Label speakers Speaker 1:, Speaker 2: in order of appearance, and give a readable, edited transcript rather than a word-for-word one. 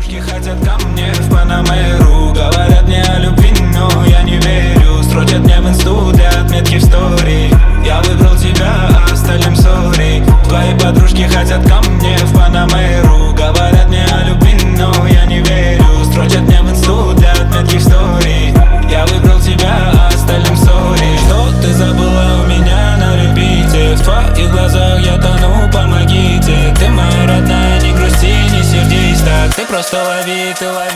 Speaker 1: подружки хотят ко мне в Панамеру. Говорят мне о любви, но я не верю. Строчат мне в инсту для отметки в стори. Я выбрал тебя, а остальным сори. Твои подружки хотят ко мне в Панамеру. Говорят мне о любви, но я не верю. Строчат мне в инсту для отметки в стори. Я выбрал тебя, а остальным сори. Что ты забыла у меня на репите? В твоих глазах я тону, помогите. Ты моя родная, не грусти, не сердись так. Ты просто лови, ты лови.